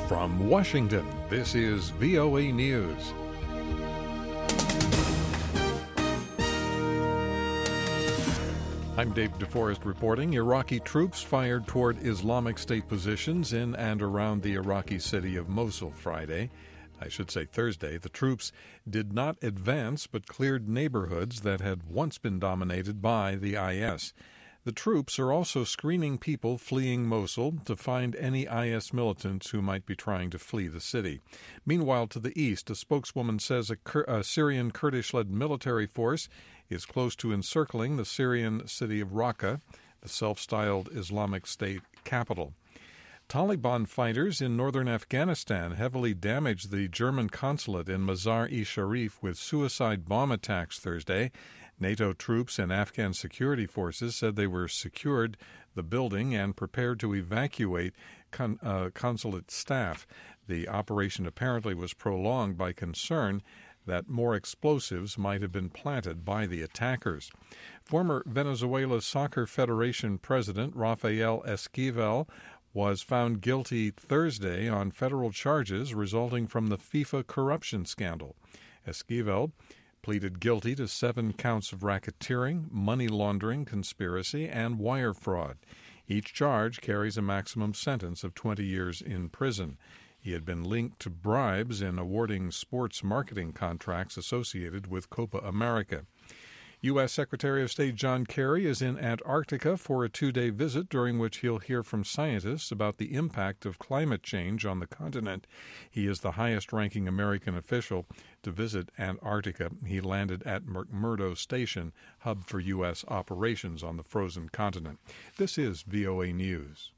From Washington, this is VOA News. I'm Dave DeForest reporting. Iraqi troops fired toward Islamic State positions in and around the Iraqi city of Mosul Thursday. The troops did not advance but cleared neighborhoods that had once been dominated by the IS. The troops are also screening people fleeing Mosul to find any IS militants who might be trying to flee the city. Meanwhile, to the east, a spokeswoman says a Syrian Kurdish-led military force is close to encircling the Syrian city of Raqqa, the self-styled Islamic State capital. Taliban fighters in northern Afghanistan heavily damaged the German consulate in Mazar-e-Sharif with suicide bomb attacks Thursday. NATO troops and Afghan security forces said they were secured the building and prepared to evacuate consulate staff. The operation apparently was prolonged by concern that more explosives might have been planted by the attackers. Former Venezuela Soccer Federation President Rafael Esquivel was found guilty Thursday on federal charges resulting from the FIFA corruption scandal. Esquivel pleaded guilty to 7 counts of racketeering, money laundering, conspiracy, and wire fraud. Each charge carries a maximum sentence of 20 years in prison. He had been linked to bribes in awarding sports marketing contracts associated with Copa America. U.S. Secretary of State John Kerry is in Antarctica for a 2-day visit during which he'll hear from scientists about the impact of climate change on the continent. He is the highest-ranking American official to visit Antarctica. He landed at McMurdo Station, hub for U.S. operations on the frozen continent. This is VOA News.